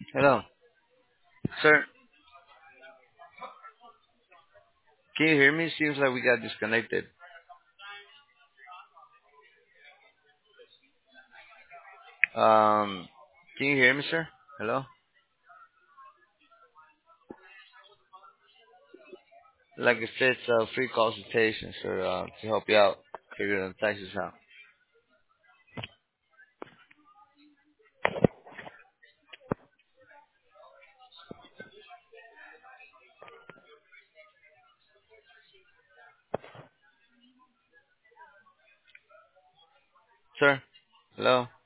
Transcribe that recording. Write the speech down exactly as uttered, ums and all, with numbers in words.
Hello, sir. Can you hear me? Seems like we got disconnected. Um, can you hear me, sir? Hello. Like if it's a free consultation, sir, uh, to help you out, figure the taxes out. Sir. Hello.